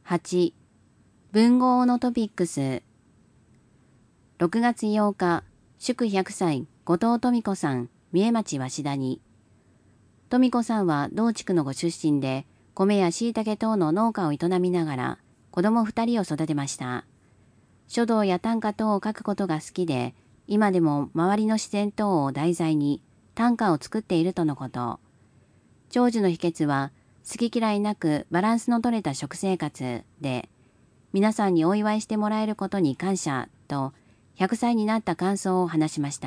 8、文豪のトピックス。6月8日、祝100歳、後藤富子さん、三重町鷲田に。富子さんは同地区のご出身で、米や椎茸等の農家を営みながら、子供2人を育てました。書道や短歌等を書くことが好きで、今でも周りの自然等を題材に短歌を作っているとのこと。長寿の秘訣は、好き嫌いなくバランスの取れた食生活で、皆さんにお祝いしてもらえることに感謝と、100歳になった感想を話しました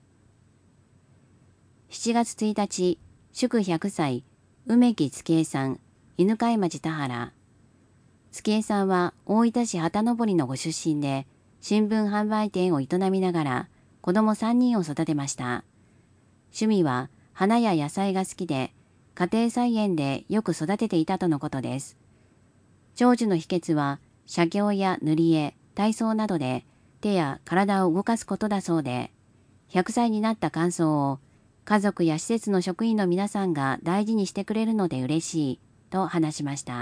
。7月1日、祝100歳、梅木月江さん、犬飼町田原。月江さんは大分市旗登のご出身で、新聞販売店を営みながら、子供3人を育てました。趣味は花や野菜が好きで、家庭菜園でよく育てていたとのことです。長寿の秘訣は、写経や塗り絵、体操などで手や体を動かすことだそうで、100歳になった感想を、家族や施設の職員の皆さんが大事にしてくれるので嬉しいと話しました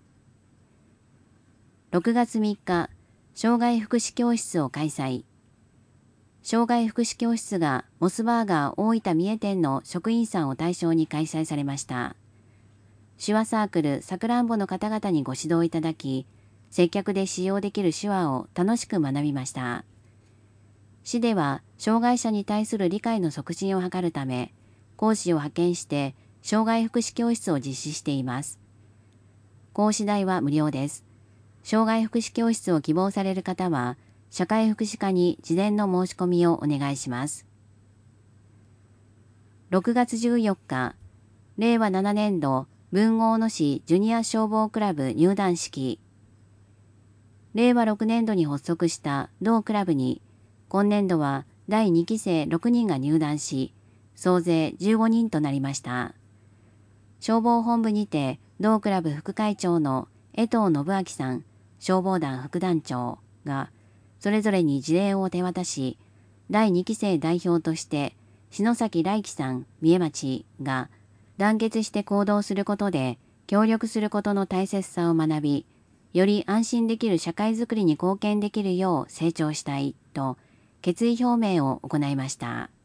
。6月3日、障害福祉教室を開催。障害福祉教室がモスバーガー大分三重店の職員さんを対象に開催されました。手話サークルさくらんぼの方々にご指導いただき、接客で使用できる手話を楽しく学びました。市では障害者に対する理解の促進を図るため、講師を派遣して障害福祉教室を実施しています。講師代は無料です。障害福祉教室を希望される方は、社会福祉課に事前の申し込みをお願いします。6月14日、令和7年度文豪野市ジュニア消防クラブ入団式。令和6年度に発足した同クラブに、今年度は第2期生6人が入団し、総勢15人となりました。消防本部にて、同クラブ副会長の江藤信明さん、消防団副団長が、それぞれに辞令を手渡し、第2期生代表として、篠崎来樹さん、三重町が、団結して行動することで、協力することの大切さを学び、より安心できる社会づくりに貢献できるよう成長したいと、決意表明を行いました。